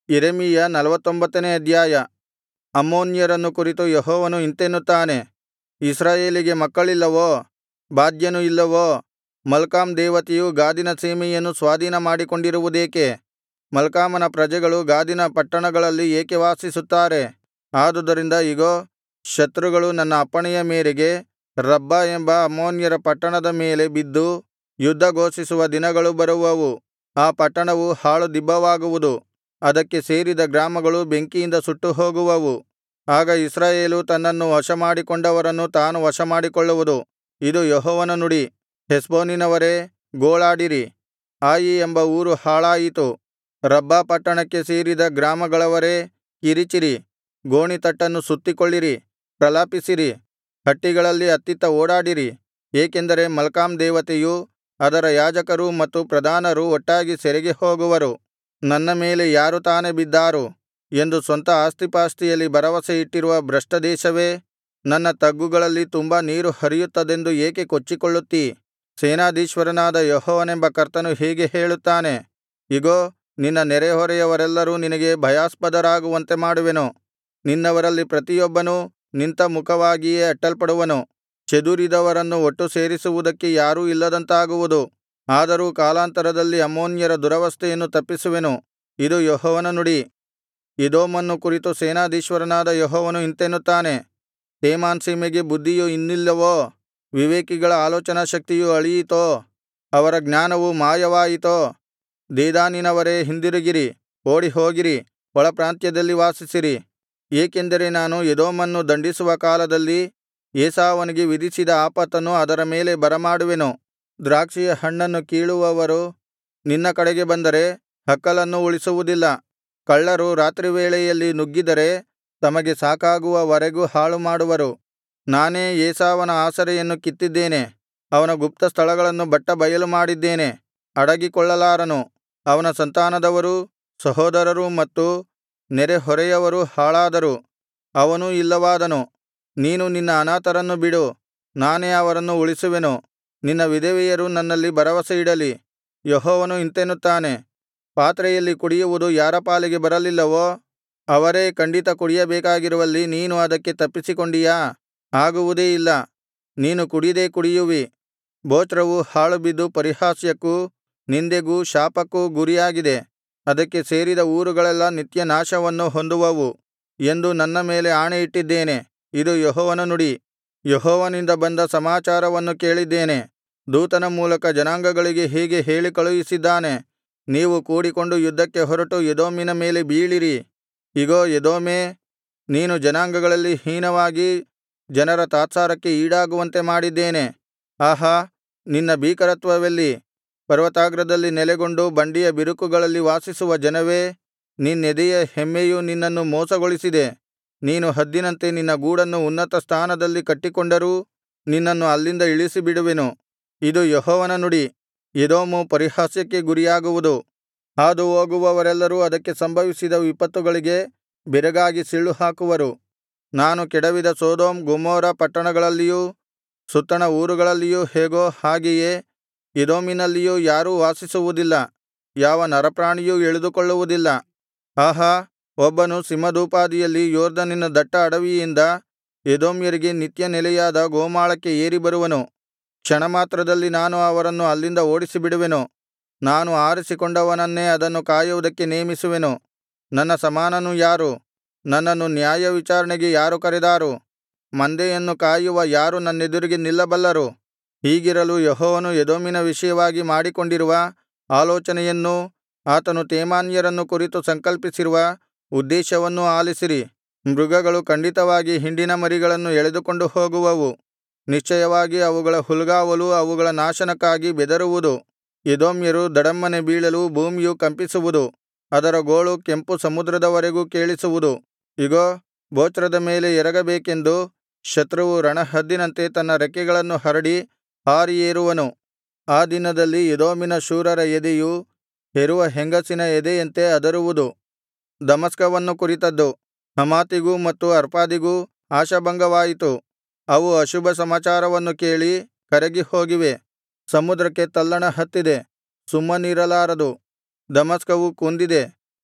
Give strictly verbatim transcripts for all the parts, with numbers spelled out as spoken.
ಯೆರೆಮೀಯ ನಲವತ್ತೊಂಬತ್ತನೇ ಅಧ್ಯಾಯ. ಅಮ್ಮೋನ್ಯರನ್ನು ಕುರಿತು ಯೆಹೋವನು ಇಂತೆನ್ನುತ್ತಾನೆ, ಇಸ್ರಾಯೇಲಿಗೆ ಮಕ್ಕಳಿಲ್ಲವೋ? ಬಾಧ್ಯನು ಇಲ್ಲವೋ? ಮಲ್ಕಾಮ್ ದೇವತೆಯು ಗಾದಿನ ಸೀಮೆಯನ್ನು ಸ್ವಾಧೀನಮಾಡಿಕೊಂಡಿರುವುದೇಕೆ? ಮಲ್ಕಾಮನ ಪ್ರಜೆಗಳು ಗಾದಿನ ಪಟ್ಟಣಗಳಲ್ಲಿ ಏಕೆ ವಾಸಿಸುತ್ತಾರೆ? ಆದುದರಿಂದ ಇಗೋ, ಶತ್ರುಗಳು ನನ್ನ ಅಪ್ಪಣೆಯ ಮೇರೆಗೆ ರಬ್ಬಾ ಎಂಬ ಅಮ್ಮೋನ್ಯರ ಪಟ್ಟಣದ ಮೇಲೆ ಬಿದ್ದು ಯುದ್ಧಘೋಷಿಸುವ ದಿನಗಳು ಬರುವವು. ಆ ಪಟ್ಟಣವು ಹಾಳು ದಿಬ್ಬವಾಗುವುದು, ಅದಕ್ಕೆ ಸೇರಿದ ಗ್ರಾಮಗಳು ಬೆಂಕಿಯಿಂದ ಸುಟ್ಟುಹೋಗುವವು. ಆಗ ಇಸ್ರಾಯೇಲು ತನ್ನನ್ನು ವಶಮಾಡಿಕೊಂಡವರನ್ನು ತಾನು ವಶಮಾಡಿಕೊಳ್ಳುವುದು. ಇದು ಯೆಹೋವನ ನುಡಿ. ಹೆಷ್ಬೋನಿನವರೇ, ಗೋಳಾಡಿರಿ, ಆಯಿ ಎಂಬ ಊರು ಹಾಳಾಯಿತು. ರಬ್ಬಾ ಪಟ್ಟಣಕ್ಕೆ ಸೇರಿದ ಗ್ರಾಮಗಳವರೇ, ಕಿರಿಚಿರಿ, ಗೋಣಿತಟ್ಟನ್ನು ಸುತ್ತಿಕೊಳ್ಳಿರಿ, ಪ್ರಲಾಪಿಸಿರಿ, ಹಟ್ಟಿಗಳಲ್ಲಿ ಅತ್ತಿತ್ತ ಓಡಾಡಿರಿ. ಏಕೆಂದರೆ ಮಲ್ಕಾಮ್ ದೇವತೆಯೂ ಅದರ ಯಾಜಕರೂ ಮತ್ತು ಪ್ರಧಾನರೂ ಒಟ್ಟಾಗಿ ಸೆರೆಗೆ ಹೋಗುವರು. ನನ್ನ ಮೇಲೆ ಯಾರು ತಾನೆ ಬಿದ್ದಾರು ಎಂದು ಸ್ವಂತ ಆಸ್ತಿಪಾಸ್ತಿಯಲ್ಲಿ ಭರವಸೆ ಇಟ್ಟಿರುವ ಭ್ರಷ್ಟ ದೇಶವೇ, ನನ್ನ ತಗ್ಗುಗಳಲ್ಲಿ ತುಂಬಾ ನೀರು ಹರಿಯುತ್ತದೆಂದು ಏಕೆ ಕೊಚ್ಚಿಕೊಳ್ಳುತ್ತೀ? ಸೇನಾಧೀಶ್ವರನಾದ ಯೆಹೋವನೆಂಬ ಕರ್ತನು ಹೀಗೆ ಹೇಳುತ್ತಾನೆ, ಇಗೋ, ನಿನ್ನ ನೆರೆಹೊರೆಯವರೆಲ್ಲರೂ ನಿನಗೆ ಭಯಾಸ್ಪದರಾಗುವಂತೆ ಮಾಡುವೆನು. ನಿನ್ನವರಲ್ಲಿ ಪ್ರತಿಯೊಬ್ಬನೂ ನಿಂತ ಮುಖವಾಗಿಯೇ ಅಟ್ಟಲ್ಪಡುವನು. ಚೆದುರಿದವರನ್ನು ಒಟ್ಟು ಸೇರಿಸುವುದಕ್ಕೆ ಯಾರೂ ಇಲ್ಲದಂತಾಗುವುದು. ಆದರೂ ಕಾಲಾಂತರದಲ್ಲಿ ಅಮ್ಮೋನ್ಯರ ದುರವಸ್ಥೆಯನ್ನು ತಪ್ಪಿಸುವೆನು. ಇದು ಯೆಹೋವನ ನುಡಿ. ಎದೋಮನ್ನು ಕುರಿತು ಸೇನಾಧೀಶ್ವರನಾದ ಯೆಹೋವನು ಇಂತೆನ್ನುತ್ತಾನೆ, ತೇಮಾನ್ ಸೀಮೆಗೆ ಬುದ್ಧಿಯು ಇನ್ನಿಲ್ಲವೋ? ವಿವೇಕಿಗಳ ಆಲೋಚನಾಶಕ್ತಿಯು ಅಳಿಯಿತೋ? ಅವರ ಜ್ಞಾನವು ಮಾಯವಾಯಿತೋ? ದೇದಾನಿನವರೇ, ಹಿಂದಿರುಗಿರಿ, ಓಡಿಹೋಗಿರಿ, ಒಳಪ್ರಾಂತ್ಯದಲ್ಲಿ ವಾಸಿಸಿರಿ. ಏಕೆಂದರೆ ನಾನು ಎದೋಮನ್ನು ದಂಡಿಸುವ ಕಾಲದಲ್ಲಿ ಏಸಾವನಿಗೆ ವಿಧಿಸಿದ ಆಪತ್ತನ್ನು ಅದರ ಮೇಲೆ ಬರಮಾಡುವೆನು. ದ್ರಾಕ್ಷಿಯ ಹಣ್ಣನ್ನು ಕೀಳುವವರು ನಿನ್ನ ಕಡೆಗೆ ಬಂದರೆ ಹಕ್ಕಲನ್ನೂ ಉಳಿಸುವುದಿಲ್ಲ. ಕಳ್ಳರು ರಾತ್ರಿವೇಳೆಯಲ್ಲಿ ನುಗ್ಗಿದರೆ ತಮಗೆ ಸಾಕಾಗುವ ವರೆಗೂ ಹಾಳುಮಾಡುವರು. ನಾನೇ ಏಸಾವನ ಆಸರೆಯನ್ನು ಕಿತ್ತಿದ್ದೇನೆ, ಅವನ ಗುಪ್ತಸ್ಥಳಗಳನ್ನು ಬಟ್ಟಬಯಲು ಮಾಡಿದ್ದೇನೆ. ಅಡಗಿಕೊಳ್ಳಲಾರನು. ಅವನ ಸಂತಾನದವರೂ ಸಹೋದರರೂ ಮತ್ತು ನೆರೆಹೊರೆಯವರೂ ಹಾಳಾದರು, ಅವನೂ ಇಲ್ಲವಾದನು. ನೀನು ನಿನ್ನ ಅನಾಥರನ್ನು ಬಿಡು, ನಾನೇ ಅವರನ್ನು ಉಳಿಸುವೆನು. ನಿನ್ನ ವಿಧವೆಯರು ನನ್ನಲ್ಲಿ ಭರವಸೆಯಿಡಲಿ. ಯೆಹೋವನು ಇಂತೆನ್ನುತ್ತಾನೆ, ಪಾತ್ರೆಯಲ್ಲಿ ಕುಡಿಯುವುದು ಯಾರ ಪಾಲಿಗೆ ಬರಲಿಲ್ಲವೋ ಅವರೇ ಖಂಡಿತ ಕುಡಿಯಬೇಕಾಗಿರುವಲ್ಲಿ ನೀನು ಅದಕ್ಕೆ ತಪ್ಪಿಸಿಕೊಂಡಿಯಾ? ಆಗುವುದೇ ಇಲ್ಲ. ನೀನು ಕುಡಿದೇ ಕುಡಿಯುವಿ. ಬೊಚ್ರವು ಹಾಳುಬಿದ್ದು ಪರಿಹಾಸ್ಯಕ್ಕೂ ನಿಂದೆಗೂ ಶಾಪಕ್ಕೂ ಗುರಿಯಾಗಿದೆ. ಅದಕ್ಕೆ ಸೇರಿದ ಊರುಗಳೆಲ್ಲಾ ನಿತ್ಯನಾಶವನ್ನು ಹೊಂದುವವು ಎಂದು ನನ್ನ ಮೇಲೆ ಆಣೆಯಿಟ್ಟಿದ್ದೇನೆ. ಇದು ಯೆಹೋವನ ನುಡಿ. ಯೆಹೋವನಿಂದ ಬಂದ ಸಮಾಚಾರವನ್ನು ಕೇಳಿದ್ದೇನೆ. ದೂತನ ಮೂಲಕ ಜನಾಂಗಗಳಿಗೆ ಹೀಗೆ ಹೇಳಿ ಕಳುಹಿಸಿದ್ದಾನೆ, ನೀವು ಕೂಡಿಕೊಂಡು ಯುದ್ಧಕ್ಕೆ ಹೊರಟು ಎದೋಮಿನ ಮೇಲೆ ಬೀಳಿರಿ. ಇಗೋ, ಎದೋಮೇ, ನೀನು ಜನಾಂಗಗಳಲ್ಲಿ ಹೀನವಾಗಿ ಜನರ ತಾತ್ಸಾರಕ್ಕೆ ಈಡಾಗುವಂತೆ ಮಾಡಿದ್ದೇನೆ. ಆಹಾ, ನಿನ್ನ ಭೀಕರತ್ವವೆಲ್ಲಿ? ಪರ್ವತಾಗ್ರದಲ್ಲಿ ನೆಲೆಗೊಂಡು ಬಂಡೆಯ ಬಿರುಕುಗಳಲ್ಲಿ ವಾಸಿಸುವ ಜನವೇ, ನಿನ್ನೆದೆಯ ಹೆಮ್ಮೆಯು ನಿನ್ನನ್ನು ಮೋಸಗೊಳಿಸಿದೆ. ನೀನು ಹದ್ದಿನಂತೆ ನಿನ್ನ ಗೂಡನ್ನು ಉನ್ನತ ಸ್ಥಾನದಲ್ಲಿ ಕಟ್ಟಿಕೊಂಡರೂ ನಿನ್ನನ್ನು ಅಲ್ಲಿಂದ ಇಳಿಸಿಬಿಡುವೆನು. ಇದು ಯೆಹೋವನ ನುಡಿ. ಎದೋಮು ಪರಿಹಾಸ್ಯಕ್ಕೆ ಗುರಿಯಾಗುವುದು. ಹಾದುಹೋಗುವವರೆಲ್ಲರೂ ಅದಕ್ಕೆ ಸಂಭವಿಸಿದ ವಿಪತ್ತುಗಳಿಗೆ ಬೆರಗಾಗಿ ಸಿಳ್ಳುಹಾಕುವರು. ನಾನು ಕೆಡವಿದ ಸೊದೋಮ್ ಗೊಮೋರ ಪಟ್ಟಣಗಳಲ್ಲಿಯೂ ಸುತ್ತಣ ಊರುಗಳಲ್ಲಿಯೂ ಹೇಗೋ ಹಾಗೆಯೇ ಎದೋಮಿನಲ್ಲಿಯೂ ಯಾರೂ ವಾಸಿಸುವುದಿಲ್ಲ, ಯಾವ ನರಪ್ರಾಣಿಯೂ ಇಳಿದುಕೊಳ್ಳುವುದಿಲ್ಲ. ಆಹಾ, ಒಬ್ಬನು ಸಿಂಹದೋಪಾದಿಯಲ್ಲಿ ಯೊರ್ದನಿನ ದಟ್ಟ ಅಡವಿಯಿಂದ ಎದೋಮ್ಯರಿಗೆ ನಿತ್ಯ ನೆಲೆಯಾದ ಗೋಮಾಳಕ್ಕೆ ಏರಿ ಬರುವನು. ಕ್ಷಣಮಾತ್ರದಲ್ಲಿ ನಾನು ಅವರನ್ನು ಅಲ್ಲಿಂದ ಓಡಿಸಿಬಿಡುವೆನು. ನಾನು ಆರಿಸಿಕೊಂಡವನನ್ನೇ ಅದನ್ನು ಕಾಯುವುದಕ್ಕೆ ನೇಮಿಸುವೆನು. ನನ್ನ ಸಮಾನನು ಯಾರು? ನನ್ನನ್ನು ನ್ಯಾಯವಿಚಾರಣೆಗೆ ಯಾರು ಕರೆದಾರು? ಮಂದೆಯನ್ನು ಕಾಯುವ ಯಾರು ನನ್ನೆದುರಿಗೆ ನಿಲ್ಲಬಲ್ಲರು? ಹೀಗಿರಲು ಯೆಹೋವನು ಎದೋಮಿನ ವಿಷಯವಾಗಿ ಮಾಡಿಕೊಂಡಿರುವ ಆಲೋಚನೆಯನ್ನೂ ಆತನು ತೇಮಾನ್ಯರನ್ನು ಕುರಿತು ಸಂಕಲ್ಪಿಸಿರುವ ಉದ್ದೇಶವನ್ನೂ ಆಲಿಸಿರಿ. ಮೃಗಗಳು ಖಂಡಿತವಾಗಿ ಹಿಂಡಿನ ಮರಿಗಳನ್ನು ಎಳೆದುಕೊಂಡು ಹೋಗುವವು. ನಿಶ್ಚಯವಾಗಿ ಅವುಗಳ ಹುಲ್ಗಾವಲು ಅವುಗಳ ನಾಶನಕ್ಕಾಗಿ ಬೆದರುವುದು. ಎದೋಮ್ಯರು ಧಡಮ್ಮನೆ ಬೀಳಲು ಭೂಮಿಯು ಕಂಪಿಸುವುದು. ಅದರ ಗೋಳು ಕೆಂಪು ಸಮುದ್ರದವರೆಗೂ ಕೇಳಿಸುವುದು. ಇಗೋ, ಬೊಚ್ರದ ಮೇಲೆ ಎರಗಬೇಕೆಂದು ಶತ್ರುವು ರಣಹದ್ದಿನಂತೆ ತನ್ನ ರೆಕ್ಕೆಗಳನ್ನು ಹರಡಿ ಹಾರಿ ಏರುವನು. ಆ ದಿನದಲ್ಲಿ ಎದೋಮಿನ ಶೂರರ ಎದೆಯು ಹೆರುವ ಹೆಂಗಸಿನ ಎದೆಯಂತೆ ಅದರುವುದು. ದಮಸ್ಕವನ್ನು ಕುರಿತದ್ದು. ಹಮಾತಿಗೂ ಮತ್ತು ಅರ್ಪಾದಿಗೂ ಆಶಾಭಂಗವಾಯಿತು. ಅವು ಅಶುಭ ಸಮಾಚಾರವನ್ನು ಕೇಳಿ ಕರಗಿ ಹೋಗಿವೆ. ಸಮುದ್ರಕ್ಕೆ ತಲ್ಲಣ ಹತ್ತಿದೆ, ಸುಮ್ಮನಿರಲಾರದು. ದಮಸ್ಕವು ಕುಂದಿದೆ,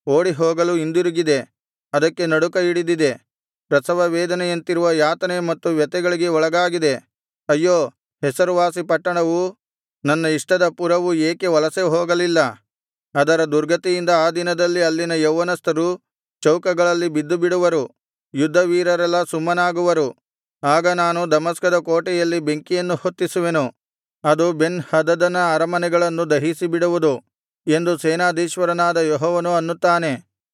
ಓಡಿಹೋಗಲು ಹಿಂದಿರುಗಿದೆ, ಅದಕ್ಕೆ ನಡುಕ ಹಿಡಿದಿದೆ. ಪ್ರಸವ ವೇದನೆಯಂತಿರುವ ಯಾತನೆ ಮತ್ತು ವ್ಯಥೆಗಳಿಗೆ ಒಳಗಾಗಿದೆ. ಅಯ್ಯೋ, ಹೆಸರುವಾಸಿ ಪಟ್ಟಣವು, ನನ್ನ ಇಷ್ಟದ ಪುರವು ಏಕೆ ವಲಸೆ ಹೋಗಲಿಲ್ಲ? ಅದರ ದುರ್ಗತಿಯಿಂದ ಆ ದಿನದಲ್ಲಿ ಅಲ್ಲಿನ ಯೌವನಸ್ಥರು ಚೌಕಗಳಲ್ಲಿ ಬಿದ್ದುಬಿಡುವರು, ಯುದ್ಧವೀರರೆಲ್ಲಾ ಸುಮ್ಮನಾಗುವರು. ಆಗ ನಾನು ದಮಸ್ಕದ ಕೋಟೆಯಲ್ಲಿ ಬೆಂಕಿಯನ್ನು ಹೊತ್ತಿಸುವೆನು, ಅದು ಬೆನ್ ಹದದನ ಅರಮನೆಗಳನ್ನು ದಹಿಸಿಬಿಡುವುದು ಎಂದು ಸೇನಾಧೀಶ್ವರನಾದ ಯೆಹೋವನು ಅನ್ನುತ್ತಾನೆ.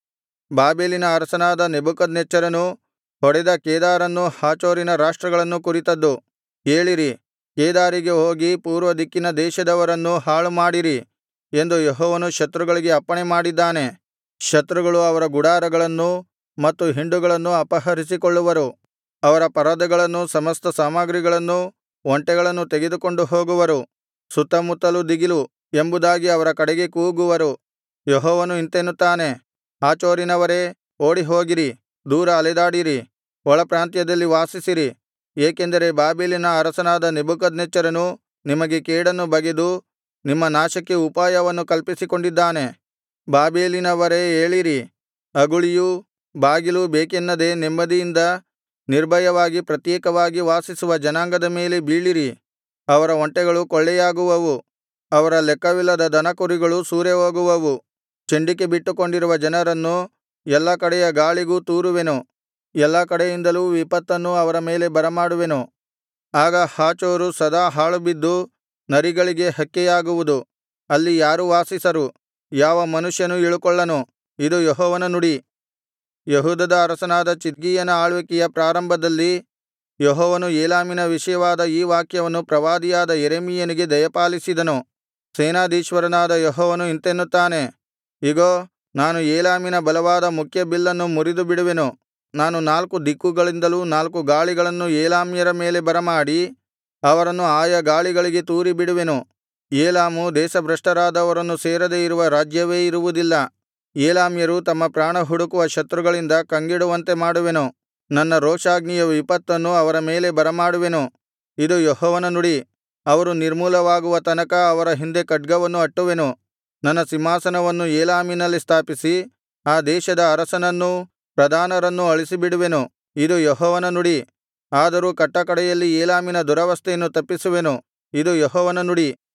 ಬಾಬೆಲಿನ ಅರಸನಾದ ನೆಬೂಕದ್ನೆಚ್ಚರನು ಹೊಡೆದ ಕೇದಾರನ್ನೂ ಹಾಚೋರಿನ ರಾಷ್ಟ್ರಗಳನ್ನೂ ಕುರಿತದ್ದು. ಏಳಿರಿ, ಕೇದಾರಿಗೆ ಹೋಗಿ ಪೂರ್ವ ದಿಕ್ಕಿನ ದೇಶದವರನ್ನು ಹಾಳುಮಾಡಿರಿ ಎಂದು ಯೆಹೋವನು ಶತ್ರುಗಳಿಗೆ ಅಪ್ಪಣೆ ಮಾಡಿದ್ದಾನೆ. ಶತ್ರುಗಳು ಅವರ ಗುಡಾರಗಳನ್ನೂ ಮತ್ತು ಹಿಂಡುಗಳನ್ನೂ ಅಪಹರಿಸಿಕೊಳ್ಳುವರು. ಅವರ ಪರದೆಗಳನ್ನೂ ಸಮಸ್ತ ಸಾಮಗ್ರಿಗಳನ್ನೂ ಒಂಟೆಗಳನ್ನು ತೆಗೆದುಕೊಂಡು ಹೋಗುವರು. ಸುತ್ತಮುತ್ತಲೂ ದಿಗಿಲು ಎಂಬುದಾಗಿ ಅವರ ಕಡೆಗೆ ಕೂಗುವರು. ಯೆಹೋವನು ಇಂತೆನ್ನುತ್ತಾನೆ, ಹಾಚೋರಿನವರೇ, ಓಡಿಹೋಗಿರಿ, ದೂರ ಅಲೆದಾಡಿರಿ, ಒಳಪ್ರಾಂತ್ಯದಲ್ಲಿ ವಾಸಿಸಿರಿ. ಏಕೆಂದರೆ ಬಾಬೆಲಿನ ಅರಸನಾದ ನೆಬೂಕದ್ನೆಚ್ಚರನು ನಿಮಗೆ ಕೇಡನ್ನು ಬಗೆದು ನಿಮ್ಮ ನಾಶಕ್ಕೆ ಉಪಾಯವನ್ನು ಕಲ್ಪಿಸಿಕೊಂಡಿದ್ದಾನೆ. ಬಾಬೆಲಿನವರೇ ಏಳಿರಿ, ಅಗುಳಿಯೂ ಬಾಗಿಲೂ ಬೇಕೆನ್ನದೆ ನೆಮ್ಮದಿಯಿಂದ ನಿರ್ಭಯವಾಗಿ ಪ್ರತ್ಯೇಕವಾಗಿ ವಾಸಿಸುವ ಜನಾಂಗದ ಮೇಲೆ ಬೀಳಿರಿ. ಅವರ ಒಂಟೆಗಳು ಕೊಳ್ಳೆಯಾಗುವವು, ಅವರ ಲೆಕ್ಕವಿಲ್ಲದ ದನಕುರಿಗಳು ಸೂರೆಹೋಗುವವು. ಚಂಡಿಕೆ ಬಿಟ್ಟುಕೊಂಡಿರುವ ಜನರನ್ನು ಎಲ್ಲಾ ಕಡೆಯ ಗಾಳಿಗೂ ತೂರುವೆನು, ಎಲ್ಲಾ ಕಡೆಯಿಂದಲೂ ವಿಪತ್ತನ್ನು ಅವರ ಮೇಲೆ ಬರಮಾಡುವೆನು. ಆಗ ಹಾಚೋರು ಸದಾ ಹಾಳುಬಿದ್ದು ನರಿಗಳಿಗೆ ಹಕ್ಕೆಯಾಗುವುದು. ಅಲ್ಲಿ ಯಾರೂ ವಾಸಿಸರು, ಯಾವ ಮನುಷ್ಯನೂ ಇಳುಕೊಳ್ಳನು. ಇದು ಯೆಹೋವನ ನುಡಿ. ಯೆಹೂದದ ಅರಸನಾದ ಚಿದ್ಕೀಯನ ಆಳ್ವಿಕೆಯ ಪ್ರಾರಂಭದಲ್ಲಿ ಯೆಹೋವನು ಏಲಾಮಿನ ವಿಷಯವಾದ ಈ ವಾಕ್ಯವನ್ನು ಪ್ರವಾದಿಯಾದ ಯೆರೆಮೀಯನಿಗೆ ದಯಪಾಲಿಸಿದನು. ಸೇನಾಧೀಶ್ವರನಾದ ಯೆಹೋವನು ಇಂತೆನ್ನುತ್ತಾನೆ, ಇಗೋ, ನಾನು ಏಲಾಮಿನ ಬಲವಾದ ಮುಖ್ಯ ಬಿಲ್ಲನ್ನು ಮುರಿದುಬಿಡುವೆನು. ನಾನು ನಾಲ್ಕು ದಿಕ್ಕುಗಳಿಂದಲೂ ನಾಲ್ಕು ಗಾಳಿಗಳನ್ನು ಏಲಾಮ್ಯರ ಮೇಲೆ ಬರಮಾಡಿ ಅವರನ್ನು ಆಯಾ ಗಾಳಿಗಳಿಗೆ ತೂರಿಬಿಡುವೆನು. ಏಲಾಮು ದೇಶಭ್ರಷ್ಟರಾದವರನ್ನು ಸೇರದೆ ಇರುವ ರಾಜ್ಯವೇ ಇರುವುದಿಲ್ಲ. ಏಲಾಮ್ಯರು ತಮ್ಮ ಪ್ರಾಣ ಹುಡುಕುವ ಶತ್ರುಗಳಿಂದ ಕಂಗೆಡುವಂತೆ ಮಾಡುವೆನು. ನನ್ನ ರೋಷಾಗ್ನಿಯ ವಿಪತ್ತನ್ನು ಅವರ ಮೇಲೆ ಬರಮಾಡುವೆನು. ಇದು ಯೆಹೋವನ ನುಡಿ. ಅವರು ನಿರ್ಮೂಲವಾಗುವ ತನಕ ಅವರ ಹಿಂದೆ ಖಡ್ಗವನ್ನು ಅಟ್ಟುವೆನು. ನನ್ನ ಸಿಂಹಾಸನವನ್ನು ಏಲಾಮಿನಲ್ಲಿ ಸ್ಥಾಪಿಸಿ ಆ ದೇಶದ ಅರಸನನ್ನೂ ಪ್ರಧಾನರನ್ನೂ ಅಳಿಸಿಬಿಡುವೆನು. ಇದು ಯೆಹೋವನ ನುಡಿ. ಆದರೂ ಕಟ್ಟಕಡೆಯಲ್ಲಿ ಏಲಾಮಿನ ದುರವಸ್ಥೆಯನ್ನು ತಪ್ಪಿಸುವೆನು. ಇದು ಯೆಹೋವನ ನುಡಿ.